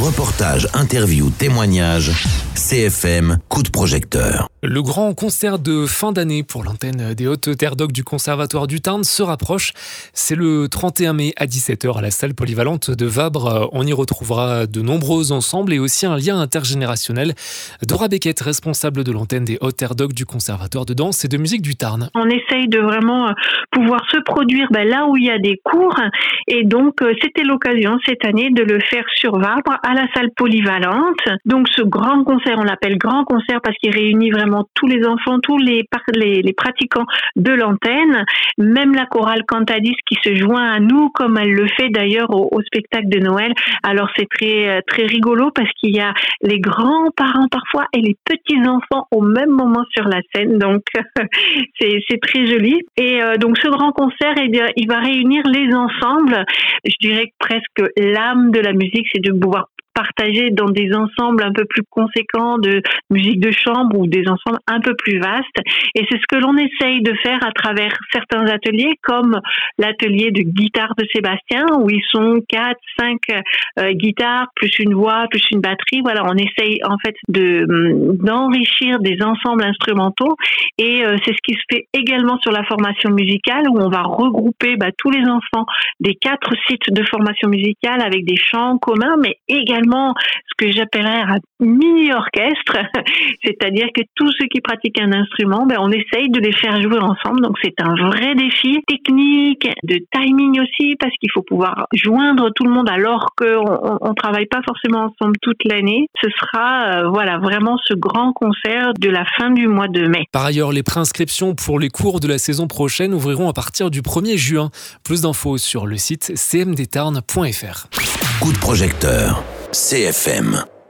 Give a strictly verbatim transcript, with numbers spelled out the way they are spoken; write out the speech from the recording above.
Reportages, interviews, témoignages, C F M, coup de projecteur. Le grand concert de fin d'année pour l'antenne des Hautes Terres d'Oc du Conservatoire du Tarn se rapproche. C'est le trente et un mai à dix-sept heures à la salle polyvalente de Vabre. On y retrouvera de nombreux ensembles et aussi un lien intergénérationnel. Dora Beckett, responsable de l'antenne des Hautes Terres d'Oc du Conservatoire de danse et de musique du Tarn. On essaye de vraiment pouvoir se produire ben, là où il y a des cours, et donc c'était l'occasion cette année de le faire sur Vabre à la salle polyvalente. Donc ce grand concert, on l'appelle grand concert parce qu'il réunit vraiment tous les enfants, tous les, les, les pratiquants de l'antenne, même la chorale Cantadis qui se joint à nous comme elle le fait d'ailleurs au, au spectacle de Noël. Alors c'est très très rigolo parce qu'il y a les grands-parents parfois et les petits-enfants au même moment sur la scène, donc c'est, c'est très joli. Et euh, donc ce grand concert, eh bien, il va réunir les ensembles. Je dirais que presque l'âme de la musique, c'est de pouvoir partager dans des ensembles un peu plus conséquents de musique de chambre ou des ensembles un peu plus vastes. Et c'est ce que l'on essaye de faire à travers certains ateliers, comme l'atelier de guitare de Sébastien, où ils sont quatre, cinq euh, guitares, plus une voix, plus une batterie. Voilà, on essaye en fait de d'enrichir des ensembles instrumentaux. Et euh, c'est ce qui se fait également sur la formation musicale, où on va regrouper bah, tous les enfants des quatre sites de formation musicale avec des chants communs, mais également ce que j'appellerais un mini-orchestre, c'est-à-dire que tous ceux qui pratiquent un instrument, ben, on essaye de les faire jouer ensemble. Donc c'est un vrai défi technique, de timing aussi, parce qu'il faut pouvoir joindre tout le monde alors qu'on ne travaille pas forcément ensemble toute l'année. Ce sera euh, voilà, vraiment ce grand concert de la fin du mois de mai. Par ailleurs, les préinscriptions pour les cours de la saison prochaine ouvriront à partir du premier juin. Plus d'infos sur le site c m d tarn point f r. Coup de projecteur, C F M.